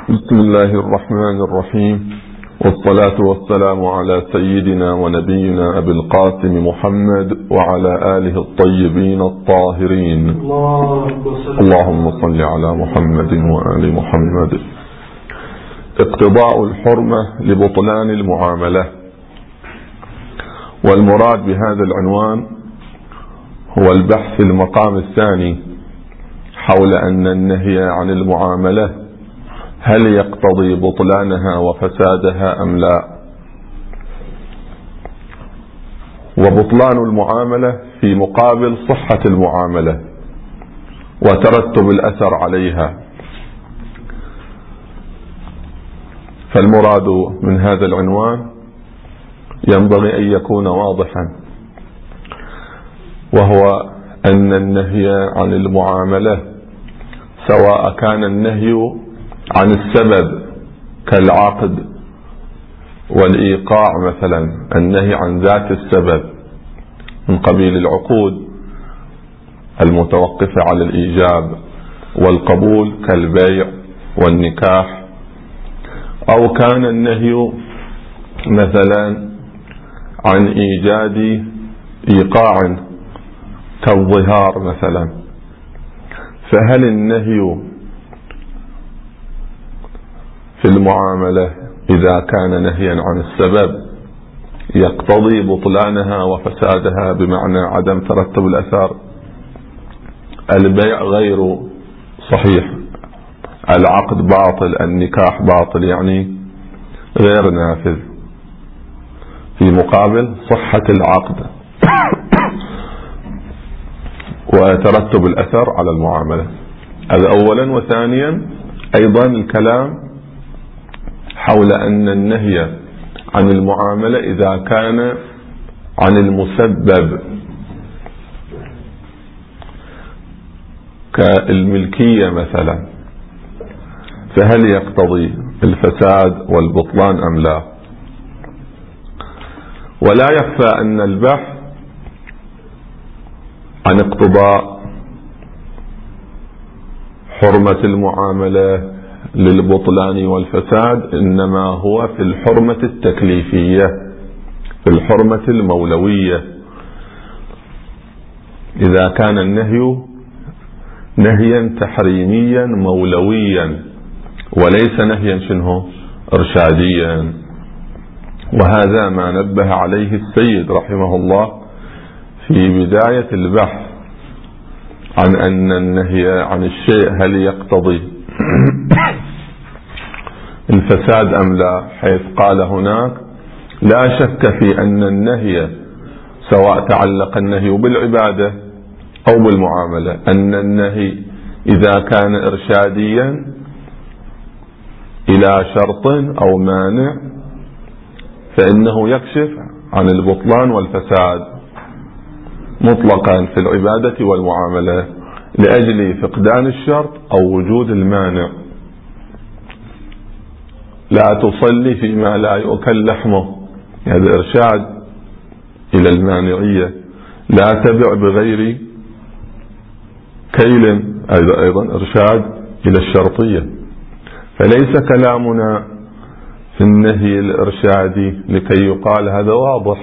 بسم الله الرحمن الرحيم، والصلاة والسلام على سيدنا ونبينا أبي القاسم محمد وعلى آله الطيبين الطاهرين. اللهم صل على محمد وآل محمد. اقتضاء الحرمة لبطلان المعاملة. والمراد بهذا العنوان هو البحث في المقام الثاني حول أن النهي عن المعاملة هل يقتضي بطلانها وفسادها أم لا. وبطلان المعاملة في مقابل صحة المعاملة وترتب الأثر عليها. فالمراد من هذا العنوان ينبغي أن يكون واضحا، وهو أن النهي عن المعاملة سواء كان النهي عن السبب كالعقد والإيقاع مثلا، النهي عن ذات السبب من قبيل العقود المتوقفة على الإيجاب والقبول كالبيع والنكاح، أو كان النهي مثلا عن إيجاد إيقاع كالظهار مثلا. فهل النهي في المعاملة إذا كان نهيا عن السبب يقتضي بطلانها وفسادها بمعنى عدم ترتب الأثر؟ البيع غير صحيح، العقد باطل، النكاح باطل، يعني غير نافذ في مقابل صحة العقد وترتب الأثر على المعاملة. هذا أولا. وثانيا أيضا الكلام حول أن النهي عن المعاملة إذا كان عن المسبب كالملكية مثلا، فهل يقتضي الفساد والبطلان أم لا؟ ولا يخفى أن البحث عن اقتضاء حرمة المعاملة للبطلان والفساد إنما هو في الحرمة التكليفية، في الحرمة المولوية. إذا كان النهي نهيا تحريميا مولويا وليس نهيا شنه إرشاديا. وهذا ما نبه عليه السيد رحمه الله في بداية البحث عن أن النهي عن الشيء هل يقتضي الفساد أم لا، حيث قال هناك: لا شك في أن النهي سواء تعلق النهي بالعبادة أو بالمعاملة، أن النهي إذا كان إرشاديا إلى شرط أو مانع فإنه يكشف عن البطلان والفساد مطلقا في العبادة والمعاملة لأجل فقدان الشرط أو وجود المانع. لا تصلي فيما لا يؤكل لحمه، هذا إرشاد إلى المانعية. لا تبع بغير كيل، أيضا إرشاد إلى الشرطية. فليس كلامنا في النهي الإرشادي لكي يقال هذا واضح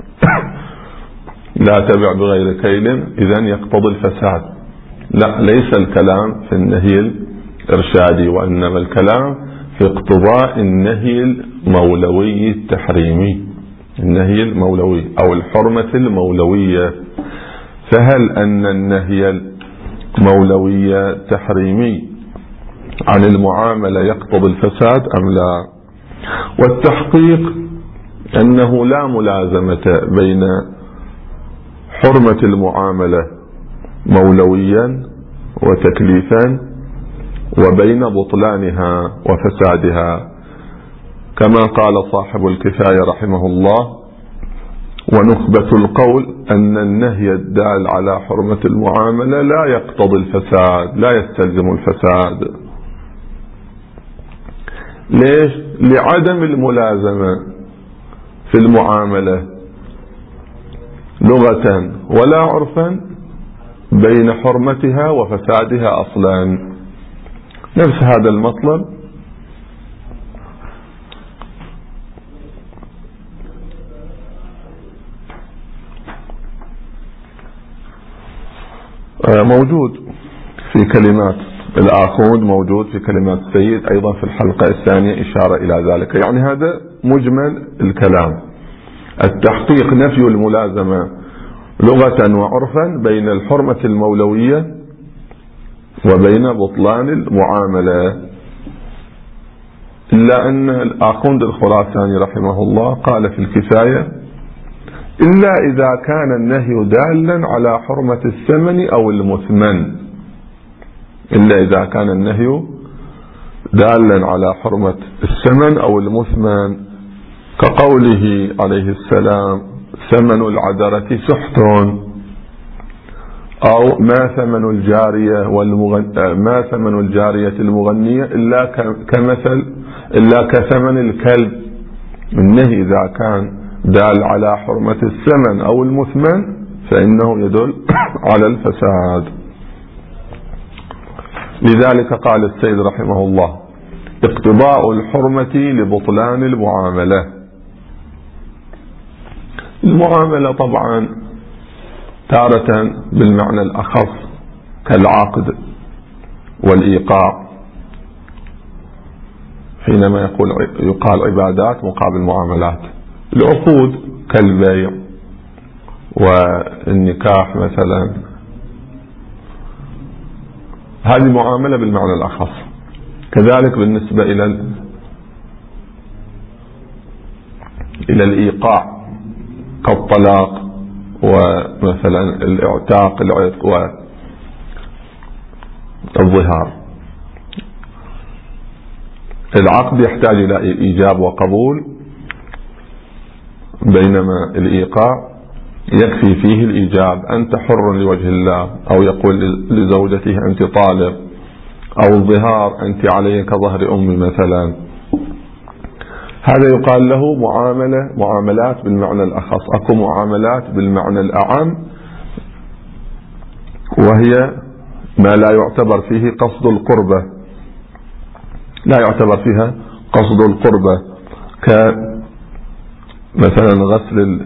لا تبع بغير كيل إذن يقتضي الفساد. لا، ليس الكلام في النهي الإرشادي، وإنما الكلام في اقتضاء النهي المولوي التحريمي، النهي المولوي أو الحرمة المولوية. فهل أن النهي المولوي التحريمي عن المعاملة يقتضي الفساد أم لا؟ والتحقيق أنه لا ملازمة بين حرمة المعاملة مولويا وتكليفا وبين بطلانها وفسادها، كما قال صاحب الكفاية رحمه الله: ونخبة القول أن النهي الدال على حرمة المعاملة لا يقتضي الفساد، لا يستلزم الفساد. ليش؟ لعدم الملازمة في المعاملة لغة ولا عرفا بين حرمتها وفسادها أصلا. نفس هذا المطلب موجود في كلمات الآخوند، موجود في كلمات السيد أيضا في الحلقة الثانية إشارة إلى ذلك. يعني هذا مجمل الكلام. التحقيق نفي الملازمة لغة وعرفا بين الحرمة المولوية وبين بطلان المعاملة. إلا أن الآخوند الخراساني رحمه الله قال في الكفاية: إلا إذا كان النهي دالا على حرمة الثمن أو المثمن. إلا إذا كان النهي دالا على حرمة الثمن أو المثمن، كقوله عليه السلام: ثمن العذرة سحت، أو ما ثمن الجارية ما ثمن الجارية المغنية إلا كثمن الكلب. النهي إذا كان دال على حرمة الثمن أو المثمن فإنه يدل على الفساد. لذلك قال السيد رحمه الله: اقتضاء الحرمة لبطلان المعاملة. المعاملة طبعا تارة بالمعنى الأخص كالعقد والإيقاع، حينما يقال عبادات مقابل معاملات. العقود كالبيع والنكاح مثلا، هذه معاملة بالمعنى الأخص. كذلك بالنسبة إلى الإيقاع كالطلاق ومثلا الاعتاق، العتق والظهار. العقد يحتاج إلى إيجاب وقبول، بينما الإيقاع يكفي فيه الإيجاب: أنت حر لوجه الله، أو يقول لزوجته: أنت طالق، أو الظهار: أنت علي كظهر أمي مثلا. هذا يقال له معاملات بالمعنى الأخص. أكو معاملات بالمعنى الأعم، وهي ما لا يعتبر فيه قصد القربة، لا يعتبر فيها قصد القربة، كمثلا غسل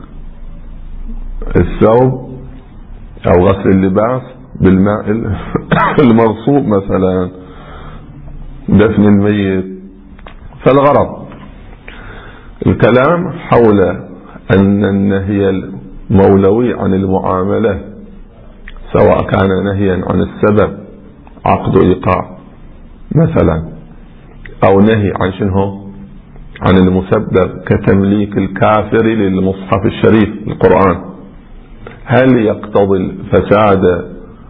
الثوب أو غسل اللباس بالماء المرصوب مثلا، دفن الميت. فالغرض الكلام حول أن النهي المولوي عن المعاملة، سواء كان نهيا عن السبب عقد إيقاع مثلا، أو نهي عن شنو؟ عن المسبب كتمليك الكافر للمصحف الشريف القرآن، هل يقتضي الفساد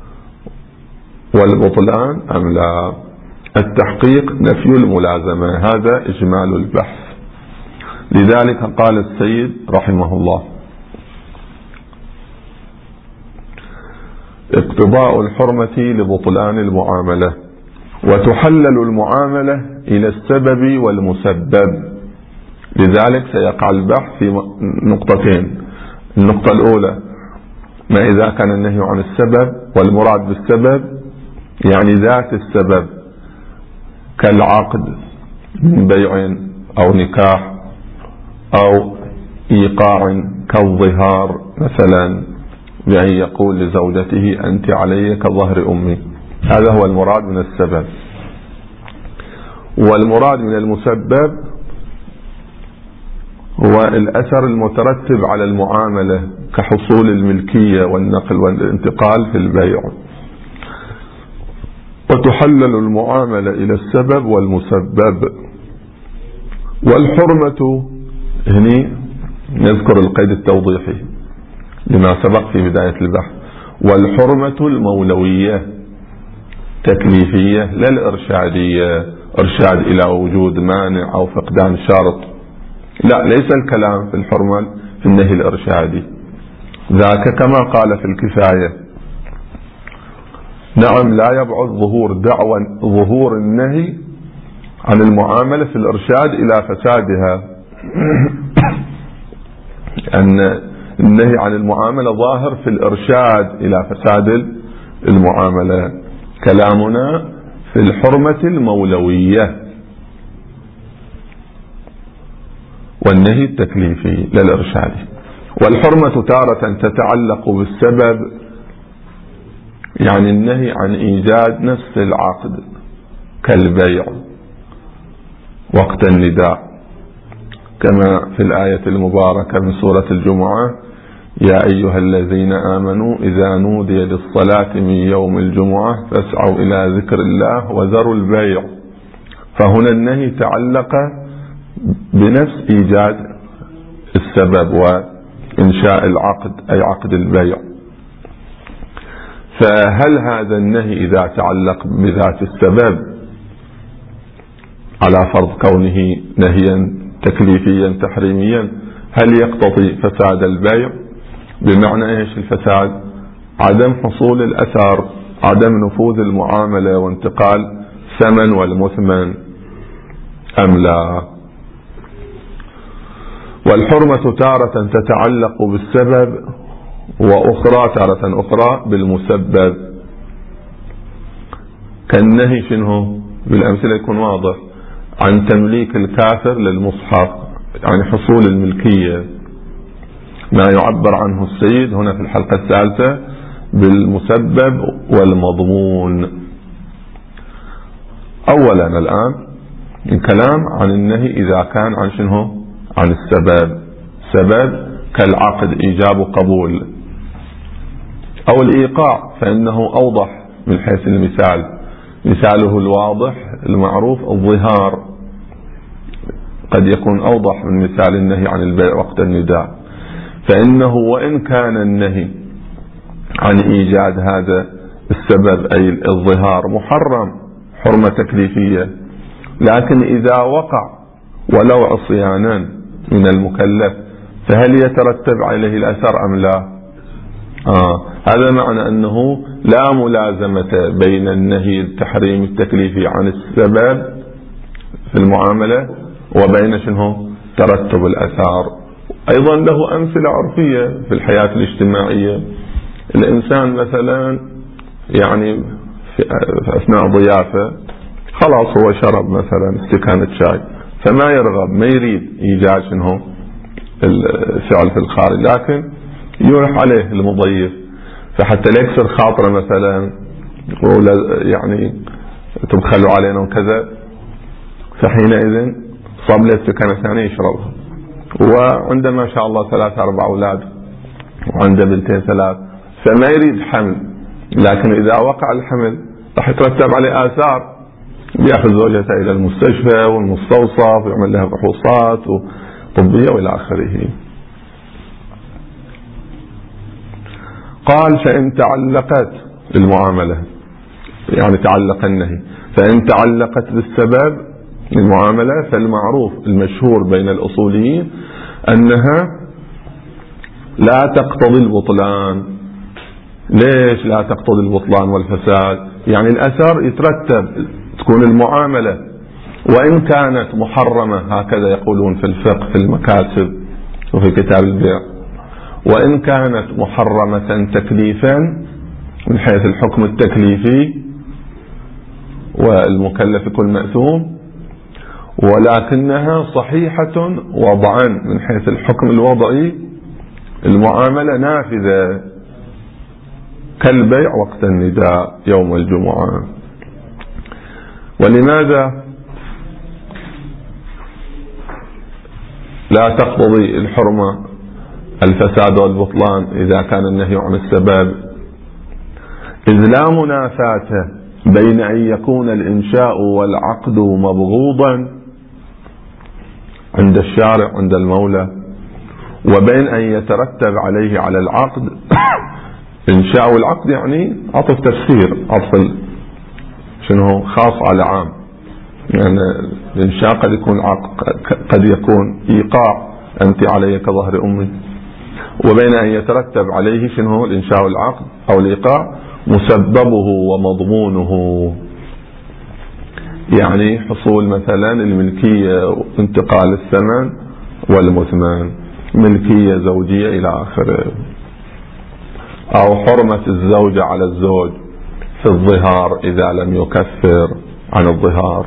والبطلان أم لا؟ التحقيق نفي الملازمة، هذا إجمال البحث. لذلك قال السيد رحمه الله: اقتضاء الحرمة لبطلان المعاملة، وتحلل المعاملة إلى السبب والمسبب. لذلك سيقع البحث في نقطتين. النقطة الأولى: ما إذا كان النهي عن السبب، والمراد بالسبب يعني ذات السبب، كالعقد من بيع أو نكاح، أو إيقاع كالظهار مثلا، بأن يقول لزوجته: أنت علي كظهر أمي. هذا هو المراد من السبب. والمراد من المسبب هو الأثر المترتب على المعاملة، كحصول الملكية والنقل والانتقال في البيع. وتحلل المعاملة إلى السبب والمسبب. والحرمة هنا نذكر القيد التوضيحي لما سبق في بداية البحث: والحرمة المولوية تكليفية لا الإرشادية، إرشاد إلى وجود مانع أو فقدان شرط. لا، ليس الكلام في الحرمة في النهي الإرشادي، ذاك كما قال في الكفاية: نعم، لا يبعد ظهور النهي عن المعاملة في الإرشاد إلى فسادها. أن النهي عن المعاملة ظاهر في الإرشاد إلى فساد المعاملة. كلامنا في الحرمة المولوية والنهي التكليفي لا الإرشادي. والحرمة تارة تتعلق بالسبب يعني النهي عن إيجاد نفس العقد كالبيع وقت النداء، كما في الآية المباركة من سورة الجمعة: يا أيها الذين آمنوا إذا نودي للصلاة من يوم الجمعة فاسعوا إلى ذكر الله وذروا البيع. فهنا النهي تعلق بنفس إيجاد السبب وإنشاء العقد، أي عقد البيع. فهل هذا النهي إذا تعلق بذات السبب على فرض كونه نهيا تكليفيا تحريميا، هل يقتضي فساد البيع؟ بمعنى ايش الفساد؟ عدم حصول الأثر، عدم نفوذ المعاملة وانتقال ثمن والمثمن أم لا؟ والحرمة تارة تتعلق بالسبب، وأخرى تارة أخرى بالمسبب. كالنهي شنو؟ بالأمثلة يكون واضح: عن تمليك الكافر للمصحف، يعني حصول الملكية، ما يعبر عنه السيد هنا في الحلقة الثالثة بالمسبب والمضمون. أولا الآن الكلام عن النهي إذا كان عن شنو؟ عن السبب. سبب كالعقد، إيجاب وقبول، أو الإيقاع، فإنه أوضح من حيث المثال. مثاله الواضح المعروف الظهار، قد يكون أوضح من مثال النهي عن البيع وقت النداء. فإنه وإن كان النهي عن إيجاد هذا السبب أي الظهار محرم حرمة تكليفية، لكن إذا وقع ولو عصيانا من المكلف فهل يترتب عليه الأثر أم لا؟ هذا معنى أنه لا ملازمة بين النهي التحريم التكليفي عن السبب في المعاملة وبين شنو؟ ترتب الأثار. أيضا له أمثلة عرفية في الحياة الاجتماعية. الإنسان مثلا يعني في أثناء ضيافة خلاص هو شرب مثلا استكانة شاي، فما يرغب، ما يريد إيجاد شنو؟ الفعل في الخارج، لكن يروح عليه المضيف، فحتى لا يكسر خاطره مثلا يعني تبخلوا علينا وكذا، فحينئذ صاب له استكانة ثانية يشربها. وعنده ما شاء الله 3 4 أولاد وعنده بنتين 3، فما يريد حمل، لكن إذا وقع الحمل راح يترتب عليه آثار، بيأخذ زوجته إلى المستشفى والمستوصف ويعمل لها فحوصات طبية وإلى آخره. قال: فإن تعلقت المعاملة، يعني تعلق النهي، فإن تعلقت بالسبب المعاملة فالمعروف المشهور بين الأصوليين أنها لا تقتضي البطلان. ليش لا تقتضي البطلان والفساد؟ يعني الأثر يترتب، تكون المعاملة وإن كانت محرمة، هكذا يقولون في الفقه في المكاسب وفي كتاب البيع، وإن كانت محرمة تكليفا من حيث الحكم التكليفي والمكلف يكون مأثوم، ولكنها صحيحة وضعا من حيث الحكم الوضعي، المعاملة نافذة كالبيع وقت النداء يوم الجمعة. ولماذا لا تقتضي الحرمة الفساد والبطلان إذا كان النهي عن السبب؟ إذ لا منافاة بين أن يكون الإنشاء والعقد مبغوضا عند الشارع عند المولى، وبين أن يترتب عليه على العقد إنشاء العقد، يعني عطف تفسير، عطف شنو خاص على عام، يعني الإنشاء قد يكون قد يكون إيقاع، أنت علي كظهر أمي، وبين أن يترتب عليه شنو الإنشاء العقد أو الإيقاع مسببه ومضمونه، يعني حصول مثلا الملكية وانتقال الثمن والمثمن، ملكية زوجية إلى آخره، أو حرمة الزوجة على الزوج في الظهار إذا لم يكفر عن الظهار.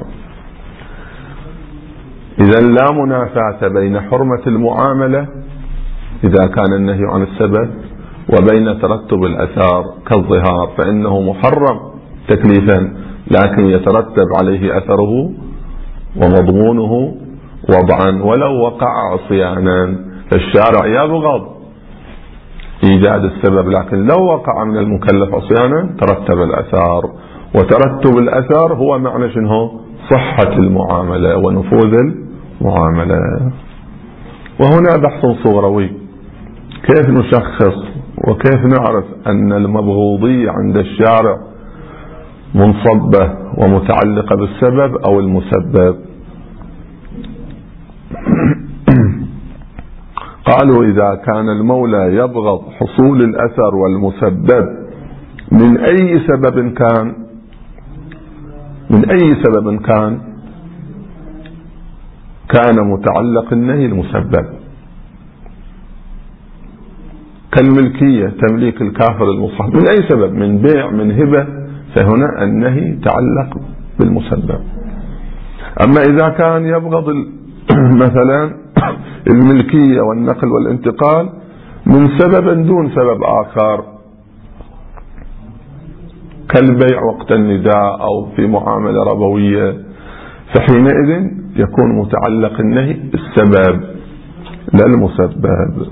إذا لا منافاة بين حرمة المعاملة إذا كان النهي عن السبب وبين ترتب الأثار كالظهار فإنه محرم تكليفا، لكن يترتب عليه أثره ومضمونه وضعا ولو وقع عصيانا. فالشارع يبغض إيجاد السبب، لكن لو وقع من المكلف عصيانا ترتب الأثار، وترتب الأثار هو معنى شنو؟ صحة المعاملة ونفوذ المعاملة. وهنا بحث صغروي، كيف نشخص وكيف نعرف أن المبغوضية عند الشارع منصبة ومتعلقة بالسبب أو المسبب؟ قالوا إذا كان المولى يبغض حصول الأثر والمسبب من أي سبب كان متعلق النهي المسبب، كالملكية تمليك الكافر المصحف من أي سبب، من بيع من هبة، فهنا النهي تعلق بالمسبب. أما إذا كان يبغض مثلا الملكية والنقل والانتقال من سبب دون سبب آخر كالبيع وقت النداء أو في معاملة ربوية، فحينئذ يكون متعلق النهي السبب لا المسبب.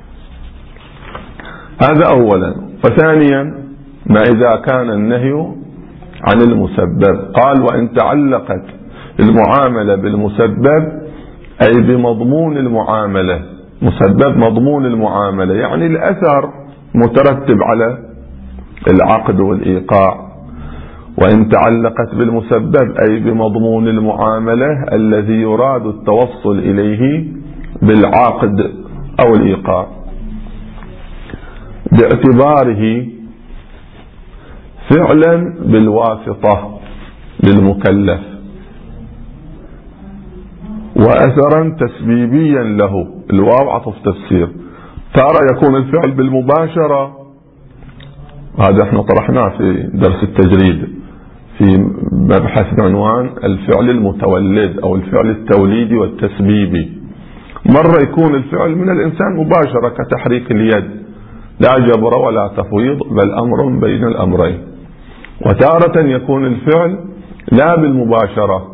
هذا أولا. وثانيا ما إذا كان النهي عن المسبب، قال وإن تعلقت المعاملة بالمسبب أي بمضمون المعاملة، مسبب مضمون المعاملة يعني الأثر مترتب على العقد والإيقاع. وإن تعلقت بالمسبب أي بمضمون المعاملة الذي يراد التوصل إليه بالعقد أو الإيقاع باعتباره فعلا بالواسطة للمكلف وأثرا تسبيبيا له. الواو عطف تفسير. ترى يكون الفعل بالمباشرة، هذا احنا طرحناه في درس التجريد في مبحث بعنوان الفعل المتولد أو الفعل التوليدي والتسبيبي. مرة يكون الفعل من الإنسان مباشرة كتحريك اليد، لا جبر ولا تفويض بل أمر بين الأمرين. وتارة يكون الفعل لا بالمباشرة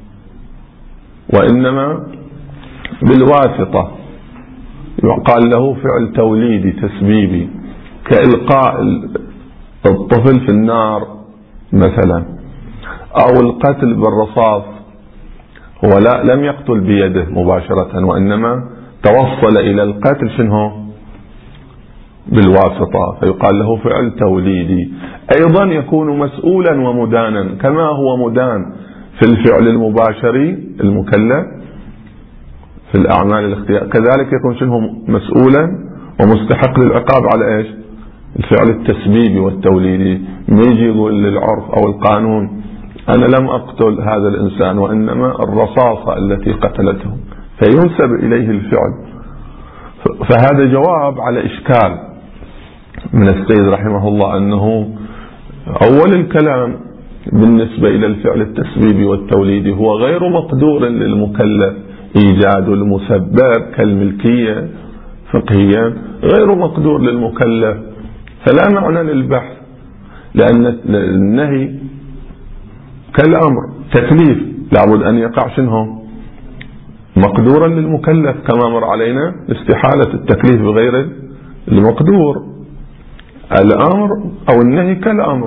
وإنما بالواسطة، يقال له فعل توليدي تسبيبي كإلقاء الطفل في النار مثلا، أو القتل بالرصاص. هو لم يقتل بيده مباشرة وإنما توصل إلى القتل شنو؟ بالواسطة، فيقال له فعل توليدي. أيضا يكون مسؤولا ومدانا كما هو مدان في الفعل المباشري المكلف في الأعمال الاختيار، كذلك يكون شنو؟ مسؤولا ومستحق للعقاب على إيش؟ الفعل التسبيبي والتوليدي. ما يجي يقول للعرف أو القانون أنا لم أقتل هذا الإنسان وإنما الرصاصة التي قتلته، فينسب إليه الفعل. فهذا جواب على إشكال من السيد رحمه الله أنه أول الكلام بالنسبة إلى الفعل التسبيبي والتوليدي هو غير مقدور للمكلف إيجاد المسبب كالملكية فقهيا، غير مقدور للمكلف، فلا معنى للبحث، لأن النهي كالأمر تكليف لابد أن يقع شنو؟ مقدورا للمكلف، كما مر علينا استحالة التكليف بغير المقدور. الأمر أو النهي كالأمر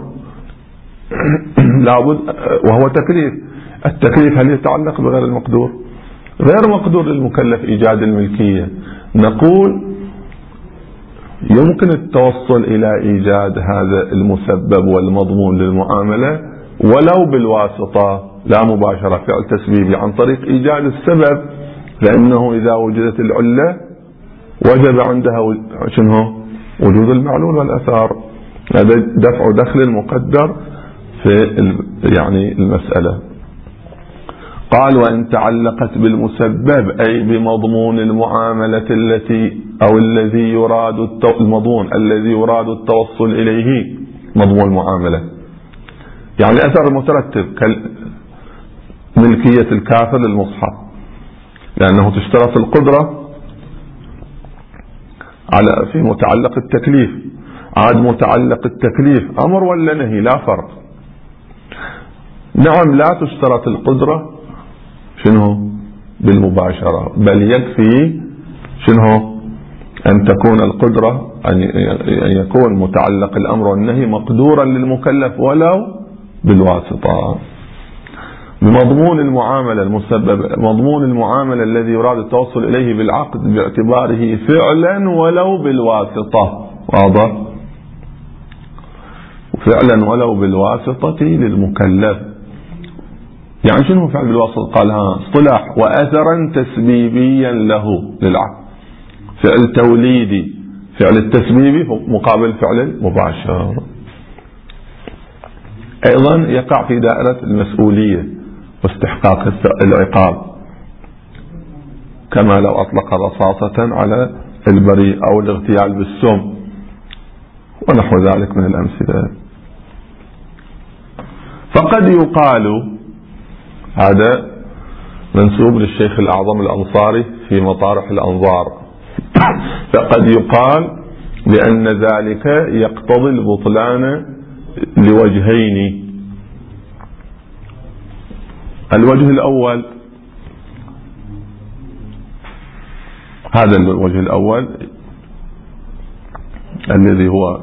لابد وهو تكليف. التكليف هل يتعلق بغير المقدور؟ غير مقدور للمكلف إيجاد الملكية. نقول يمكن التوصل إلى إيجاد هذا المسبب والمضمون للمعاملة ولو بالواسطة لا مباشرة، فعل تسبيبي عن طريق إيجاد السبب، لأنه إذا وجدت العلة وجب عندها شنو؟ وجود المعلول والأثار. هذا دفع دخل المقدر في يعني المسألة. قال وإن تعلقت بالمسبب أي بمضمون المعاملة التي أو الذي يراد المضمون الذي يراد التوصل إليه، مضمون المعاملة يعني الأثر المترتب كملكية الكافر للمصحف، لأنه تشترط القدرة في متعلق التكليف. عاد متعلق التكليف أمر ولا نهي؟ لا فرق. نعم لا تشترط القدرة شنو بالمباشرة، بل يكفي شنو أن تكون القدرة أن يكون متعلق الأمر والنهي مقدورا للمكلف ولو بالواسطة. بمضمون المعاملة المسبب، مضمون المعاملة الذي يراد التوصل إليه بالعقد باعتباره فعلا ولو بالواسطة. واضح؟ فعلا ولو بالواسطة للمكلف. يعني شنو فعل بالواسطة؟ قال اصطلاح وأثرا تسبيبيا له للعقد. فعل توليدي، فعل التسبيبي مقابل فعل المباشر. أيضا يقع في دائرة المسؤولية واستحقاق العقاب، كما لو أطلق رصاصة على البريء أو الاغتيال بالسم ونحو ذلك من الأمثلة. فقد يقال، هذا منسوب للشيخ الأعظم الأنصاري في مطارح الأنظار، فقد يقال لأن ذلك يقتضي البطلان لوجهين. الوجه الأول، هذا الوجه الأول الذي هو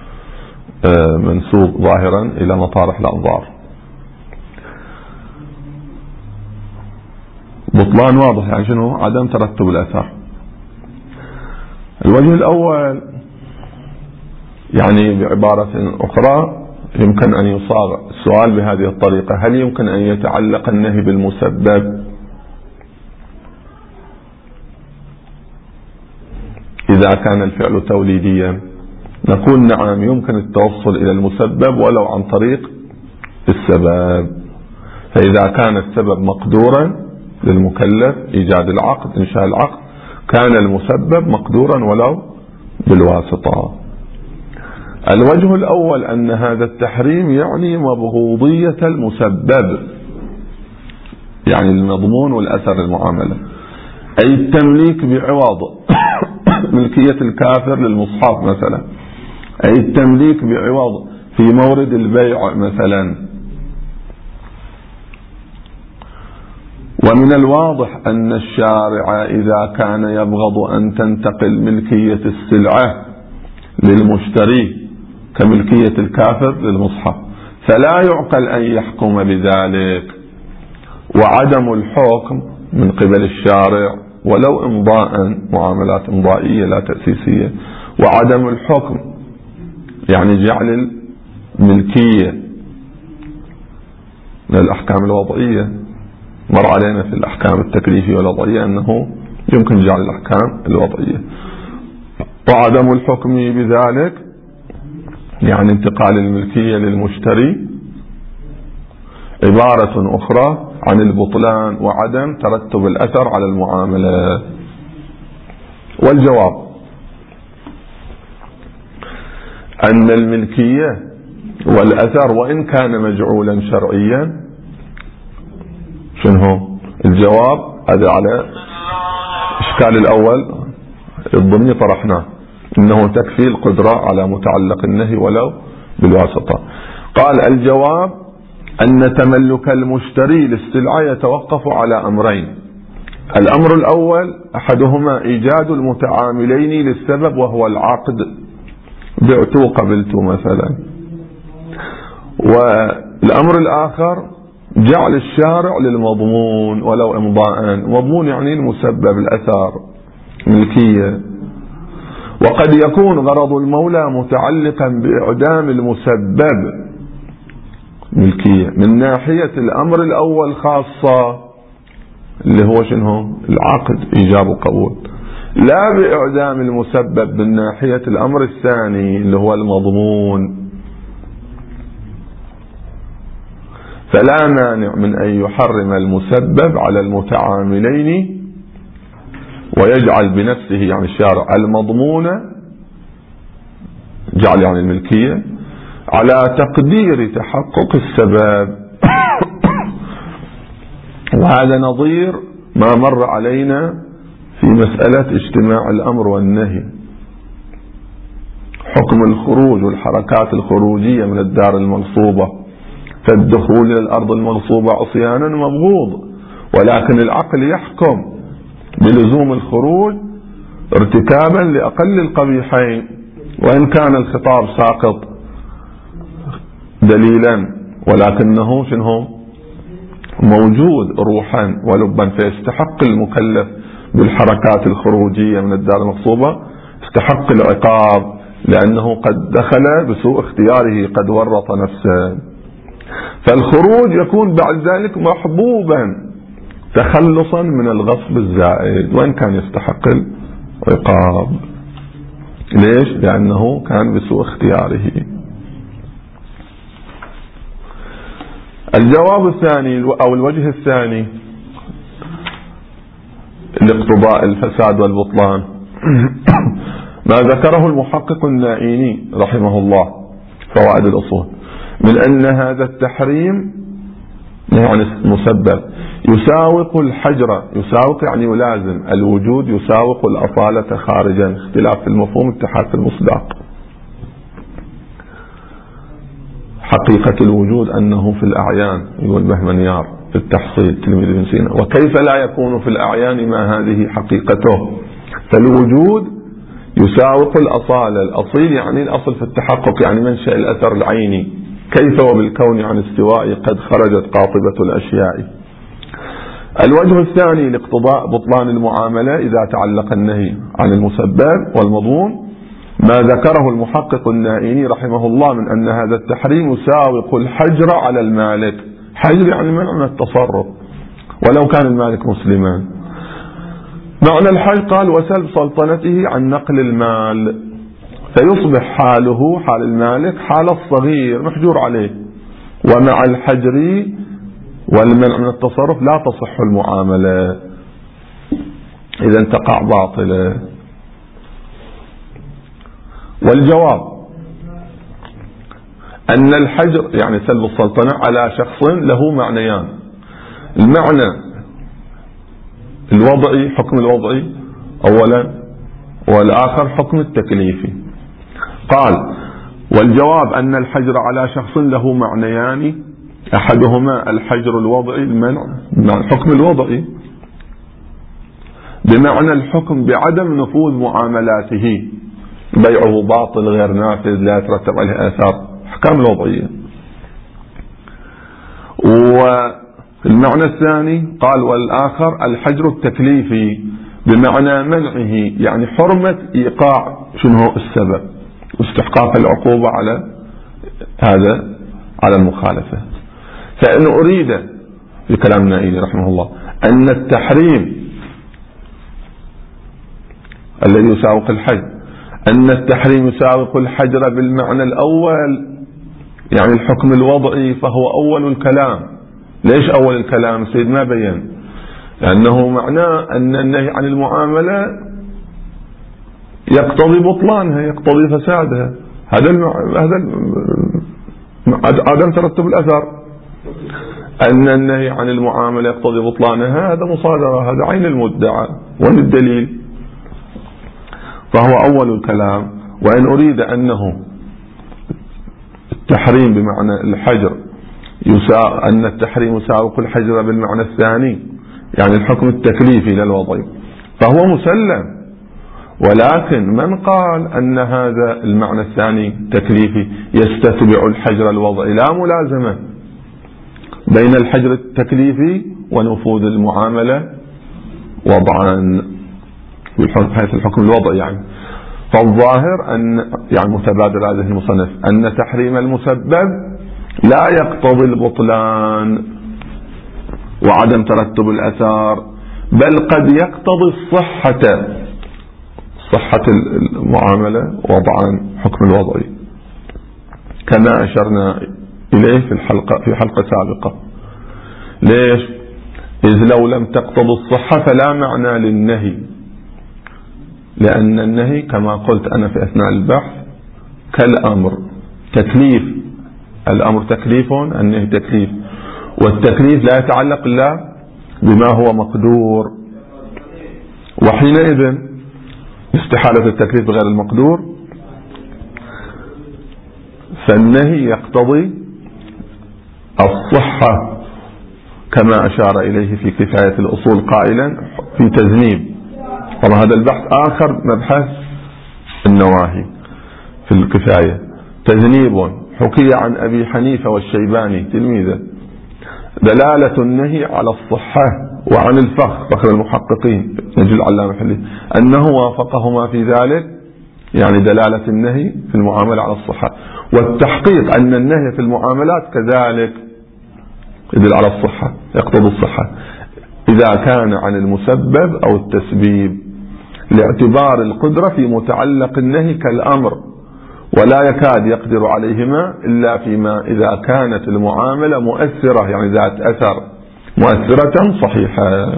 منسوب ظاهرا إلى مطارح الأنظار، بطلان واضح، يعني شنو؟ عدم ترتب الأثر. الوجه الأول يعني بعبارة أخرى يمكن أن يصاغ السؤال بهذه الطريقة: هل يمكن أن يتعلق النهي بالمسبب إذا كان الفعل توليديا؟ نقول نعم، يمكن التوصل إلى المسبب ولو عن طريق السبب. فإذا كان السبب مقدورا للمكلف إيجاد العقد إنشاء العقد، كان المسبب مقدورا ولو بالواسطة. الوجه الأول أن هذا التحريم يعني مبغوضية المسبب، يعني المضمون والأثر المعاملة، أي التمليك بعوض ملكية الكافر للمصحف مثلا، أي التمليك بعوض في مورد البيع مثلا. ومن الواضح أن الشارع إذا كان يبغض أن تنتقل ملكية السلعة للمشتري كملكية الكافر للمصحف، فلا يعقل أن يحكم بذلك. وعدم الحكم من قبل الشارع ولو إمضاء، معاملات إمضائية لا تأسيسية، وعدم الحكم يعني جعل الملكية من الأحكام الوضعية. مر علينا في الأحكام التكليفية والوضعية أنه يمكن جعل الأحكام الوضعية. وعدم الحكم بذلك يعني انتقال الملكية للمشتري عبارة أخرى عن البطلان وعدم ترتب الأثر على المعاملة. والجواب أن الملكية والأثر وإن كان مجعولا شرعيا، شنو الجواب؟ هذا على الإشكال الأول الضمني طرحناه، إنه تكفي القدرة على متعلق النهي ولو بالواسطة. قال الجواب أن تملك المشتري للسلعة يتوقف على أمرين: الأمر الأول أحدهما إيجاد المتعاملين للسبب وهو العقد، بعت وقبلت مثلا. والأمر الآخر جعل الشارع للمضمون ولو إمضاء، مضمون يعني المسبب الأثر ملكية. وقد يكون غرض المولى متعلقا بإعدام المسبب ملكية من ناحية الأمر الأول خاصة اللي هو شنو؟ العقد إيجاب وقبول، لا بإعدام المسبب من ناحية الأمر الثاني اللي هو المضمون. فلا مانع من أن يحرم المسبب على المتعاملين ويجعل بنفسه يعني الشارع المضمون، جعل يعني الملكية على تقدير تحقق السبب. وهذا نظير ما مر علينا في مسألة اجتماع الأمر والنهي حكم الخروج والحركات الخروجية من الدار المغصوبة، فالدخول إلى الأرض المغصوبة عصيانا مبغوض، ولكن العقل يحكم بلزوم الخروج ارتكابا لأقل القبيحين، وإن كان الخطاب ساقط دليلا ولكنه شنو موجود روحا ولبا، فيستحق المكلف بالحركات الخروجية من الدار المغصوبة استحق العقاب، لأنه قد دخل بسوء اختياره، قد ورط نفسه. فالخروج يكون بعد ذلك محبوبا تخلصا من الغصب الزائد، وإن كان يستحق العقاب. ليش؟ لأنه كان بسوء اختياره. الجواب الثاني أو الوجه الثاني لاقتضاء الفساد والبطلان ما ذكره المحقق النائيني رحمه الله فوائد الأصول من أن هذا التحريم يعني مسبب يساوق الحجر، يساوق يعني يلازم، الوجود يساوق الأصالة خارجا، اختلاف في المفهوم اتحاد في المصداق. حقيقة الوجود أنه في الأعيان، يقول بهمنيار في التحصيل تلميذ ابن سينا، وكيف لا يكون في الأعيان ما هذه حقيقته؟ فالوجود يساوق الأصالة، الأصيل يعني الأصل في التحقق، يعني منشأ الأثر العيني، كيف وبالكون عن استواء قد خرجت قاطبة الأشياء. الوجه الثاني لاقتضاء بطلان المعاملة إذا تعلق النهي عن المسبب والمضمون ما ذكره المحقق النائيني رحمه الله من أن هذا التحريم يساوق الحجر على المالك. حجر يعني منع من التصرف ولو كان المالك مسلما. معنى الحجر قال وسلب سلطنته عن نقل المال، فيصبح حاله حال المالك حال الصغير محجور عليه، ومع الحجر والمنع من التصرف لا تصح المعاملة، إذا تقع باطلة. والجواب أن الحجر يعني سلب السلطنة على شخص له معنيان، المعنى الوضعي حكم الوضعي أولا، والآخر حكم التكليفي. قال والجواب أن الحجر على شخص له معنيان، أحدهما الحجر الوضعي المنع الحكم الوضعي بمعنى الحكم بعدم نفوذ معاملاته، بيعه باطل غير نافذ لا يترتب عليه آثار، أحكام الوضعية. والمعنى الثاني قال والآخر الحجر التكليفي بمعنى منعه، يعني حرمة إيقاع شنو هو السبب واستحقاق العقوبة على هذا على المخالفة. فإن أريد في كلام النائيني رحمه الله أن التحريم الذي يساوق الحجر، أن التحريم يساوق الحجر بالمعنى الأول يعني الحكم الوضعي، فهو أول الكلام. ليش أول الكلام؟ السيد ما بين، لأنه معناه أن النهي عن المعاملة يقتضي بطلانها، يقتضي فسادها، هذا عدم ترتب الأثر. أن النهي عن المعاملة يقتضي بطلانها هذا مصادرة، هذا عين المدعى ومن الدليل، فهو أول الكلام. وإن أريد أنه التحريم بمعنى الحجر أن التحريم يساوق الحجر بالمعنى الثاني يعني الحكم التكليفي للوضعي، فهو مسلم. ولكن من قال أن هذا المعنى الثاني تكليفي يستتبع الحجر الوضعي، لا ملازمة بين الحجر التكليفي ونفوذ المعاملة وضعا حيث الحكم الوضعي يعني. فالظاهر أن يعني متبادر هذه المصنف أن تحريم المسبب لا يقتضي البطلان وعدم ترتب الأثار، بل قد يقتضي صحة المعاملة وضعا حكم الوضعي، كما أشرنا إليه في حلقة سابقة. ليش؟ إذ لو لم تقتضي الصحة فلا معنى للنهي، لأن النهي كما قلت أنا في أثناء البحث كالأمر تكليف، الأمر تكليف، النهي تكليف، والتكليف لا يتعلق إلا بما هو مقدور، وحينئذ استحالة التكليف بغير المقدور فالنهي يقتضي الصحة كما أشار إليه في كفاية الأصول قائلا في تذنيب. طبعا هذا البحث آخر مبحث النواهي في الكفاية. تذنيب حكي عن أبي حنيفة والشيباني تلميذه دلالة النهي على الصحة وعن فخر المحققين نجل العلامة الحلي أنه وافقهما في ذلك، يعني دلالة النهي في المعاملة على الصحة، والتحقيق أن النهي في المعاملات كذلك يدل على الصحة يقتضي الصحة إذا كان عن المسبب أو التسبيب، لاعتبار القدرة في متعلق النهي كالأمر، ولا يكاد يقدر عليهما إلا فيما إذا كانت المعاملة مؤثرة، يعني ذات أثر مؤثرة صحيحة،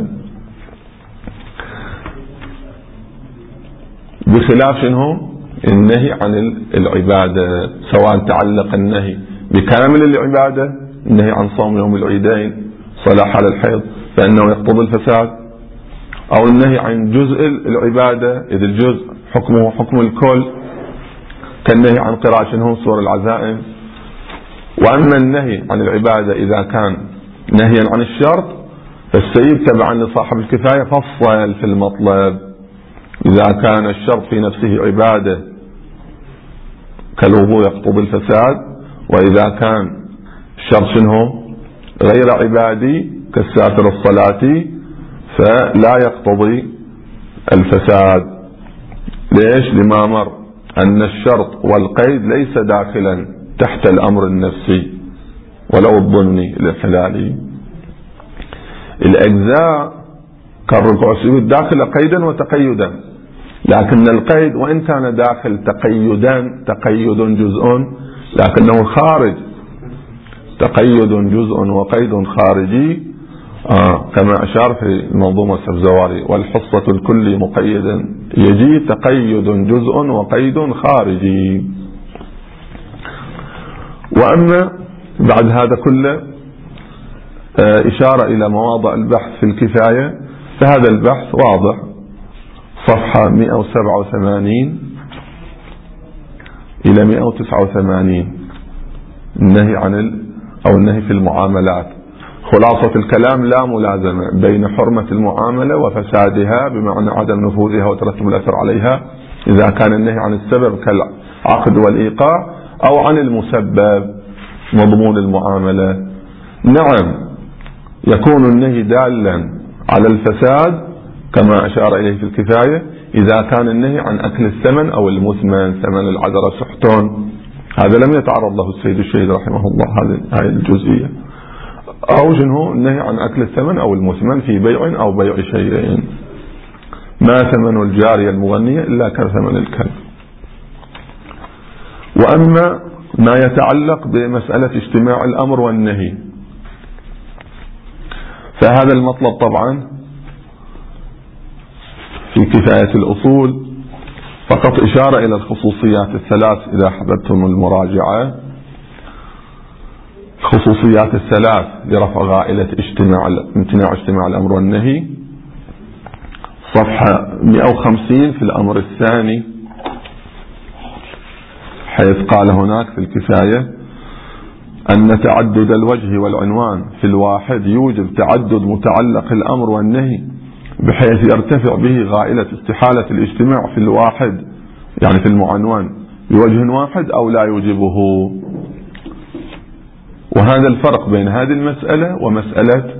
بخلاف شنو النهي عن العبادة، سواء تعلق النهي بكامل العبادة، النهي عن صوم يوم العيدين، صلاة على الحيض فإنه يقتضي الفساد، أو النهي عن جزء العبادة إذ الجزء حكمه حكم الكل، كالنهي عن قراءة شنو سور العزائم. وأما النهي عن العبادة إذا كان نهيا عن الشرط فالسيد تبعا لصاحب الكفاية فصل في المطلب، إذا كان الشرط في نفسه عبادة كالوضوء يقتضي الفساد، وإذا كان الشرط شنو غير عبادي كالساتر الصلاة فلا يقتضي الفساد. ليش؟ لما مر أن الشرط والقيد ليس داخلا تحت الأمر النفسي ولو الظني الحلالي. الأجزاء كالركوع والسجود داخل قيدا وتقيدا، لكن القيد وإن كان داخل تقيدا تقيد جزء لكنه خارج، تقيد جزء وقيد خارجي، كما أشار في المنظومة السبزواري والحصة الكل مقيدا يجي تقيد جزء وقيد خارجي. وأما بعد هذا كله إشارة إلى مواضع البحث في الكفاية، فهذا البحث واضح صفحة 187 إلى 189 النهي عن أو النهي في المعاملات. خلاصة الكلام لا ملازمة بين حرمة المعاملة وفسادها بمعنى عدم نفوذها وترتب الأثر عليها إذا كان النهي عن السبب كالعقد والإيقاع، أو عن المسبب مضمون المعاملة. نعم يكون النهي دالا على الفساد كما أشار إليه في الكفاية إذا كان النهي عن أكل الثمن أو المثمن، ثمن العذرة سحتون، هذا لم يتعرض له السيد الشهيد رحمه الله هذه الجزئية. أو شنو النهي عن أكل الثمن أو المثمن في بيع أو بيع شيئين، ما ثمن الجارية المغنية إلا كثمن الكلب. وأما ما يتعلق بمسألة اجتماع الأمر والنهي فهذا المطلب طبعا في كفاية الأصول فقط إشارة إلى الخصوصيات الثلاث إذا حببتم المراجعة، خصوصيات الثلاث لرفع غائلة امتناع اجتماع الأمر والنهي، صفحة 150 في الأمر الثاني، حيث قال هناك في الكفاية أن تعدد الوجه والعنوان في الواحد يوجب تعدد متعلق الأمر والنهي بحيث يرتفع به غائلة استحالة الاجتماع في الواحد، يعني في المعنون بوجه واحد أو لا يوجبه. وهذا الفرق بين هذه المسألة ومسألة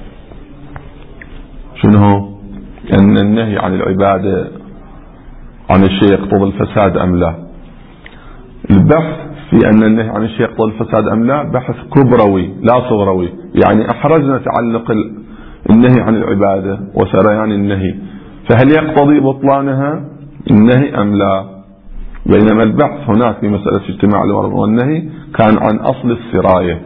شنو أن النهي عن العبادة عن الشيء يقتضي الفساد أم لا. البحث في أن النهي عن الشيء يقتضي الفساد أم لا بحث كبروي لا صغروي، يعني أحرزنا تعلق النهي عن العبادة وسريان النهي، فهل يقتضي بطلانها النهي أم لا؟ بينما البحث هناك في مسألة اجتماع الأمر والنهي كان عن أصل السراية.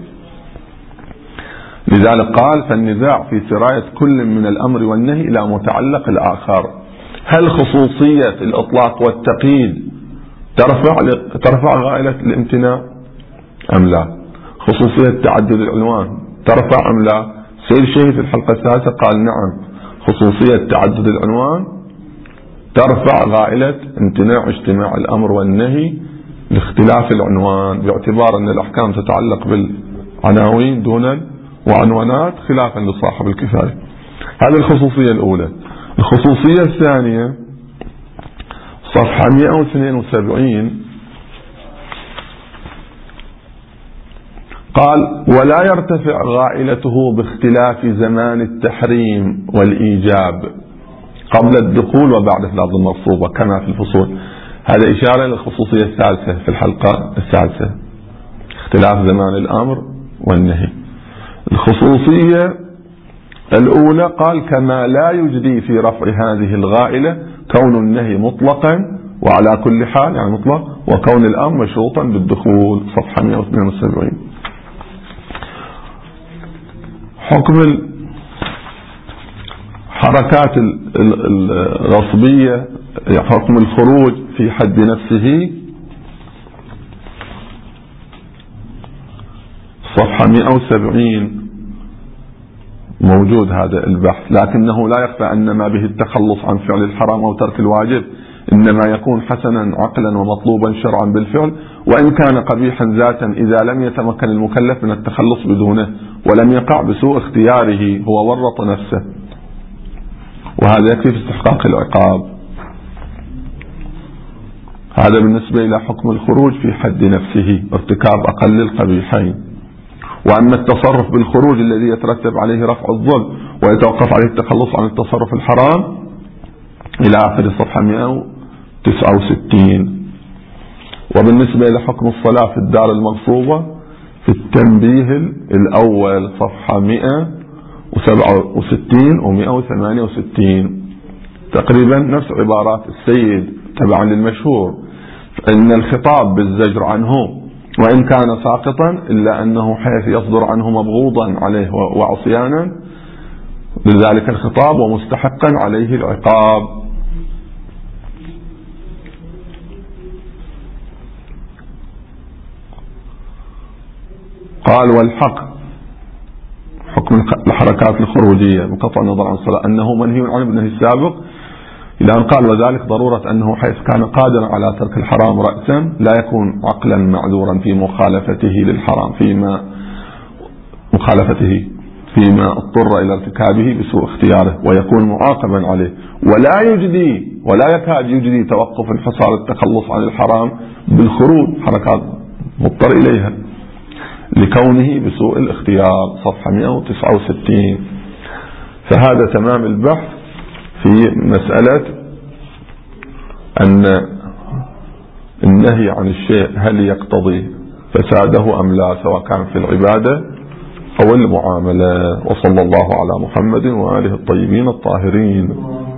لذلك قال فالنزاع في سراية كل من الأمر والنهي إلى متعلق الآخر، هل خصوصية الإطلاق والتقييد ترفع غائلة الامتناع أم لا؟ خصوصية تعدد العنوان ترفع أم لا؟ سيد الشهيد في الحلقة الثالثة قال نعم خصوصية تعدد العنوان ترفع غائلة امتناع اجتماع الأمر والنهي لاختلاف العنوان، باعتبار أن الأحكام تتعلق بالعناوين دون وعنوانات خلافا لصاحب الكفاية. هذه الخصوصية الأولى. الخصوصية الثانية صفحة 172 قال: ولا يرتفع غائلته باختلاف زمان التحريم والإيجاب قبل الدخول وبعد إفراز المغصوبة كما في الفصول. هذا إشارة للخصوصية الثالثة في الحلقة الثالثة، اختلاف زمان الأمر والنهي. الخصوصية الأولى قال: كما لا يجدي في رفع هذه الغائلة كون النهي مطلقا وعلى كل حال يعني مطلق، وكون الأمر مشروطا بالدخول. صفحة 172. حكم الحركات الغصبية، حكم الخروج في حد نفسه، صفحة 170 موجود هذا البحث. لكنه لا يخفى أن ما به التخلص عن فعل الحرام أو ترك الواجب إنما يكون حسنا عقلا ومطلوبا شرعا بالفعل، وإن كان قبيحا ذاتا إذا لم يتمكن المكلف من التخلص بدونه ولم يقع بسوء اختياره هو ورط نفسه، وهذا يكفي في استحقاق العقاب. هذا بالنسبة إلى حكم الخروج في حد نفسه، ارتكاب أقل القبيحين. وأما التصرف بالخروج الذي يترتب عليه رفع الظلم ويتوقف عليه التخلص عن التصرف الحرام إلى آخر الصفحة 169. وبالنسبة إلى حكم الصلاة في الدار المغصوبة في التنبيه الأول صفحة 167 و 168 تقريبا نفس عبارات السيد تبعا للمشهور، فإن الخطاب بالزجر عنه وإن كان ساقطا إلا أنه حيث يصدر عنه مبغوضا عليه وعصيانا لذلك الخطاب ومستحقا عليه العقاب. قال: والحق حكم الحركات الخروجية بقطع النظر عن الصلاة أنه منهي عنه بالنهي السابق، إلى أن قال: وذلك ضرورة أنه حيث كان قادرا على ترك الحرام رأسا لا يكون عقلا معذورا في مخالفته للحرام فيما اضطر إلى ارتكابه بسوء اختياره، ويكون معاقبا عليه، ولا يكاد يجدي توقف انحصار التخلص عن الحرام بالخروج، حركات مضطر إليها لكونه بسوء الاختيار. صفحة 169. فهذا تمام البحث في مسألة أن النهي عن الشيء هل يقتضي فساده أم لا، سواء كان في العبادة أو المعاملة. وصلى الله على محمد وآله الطيبين الطاهرين.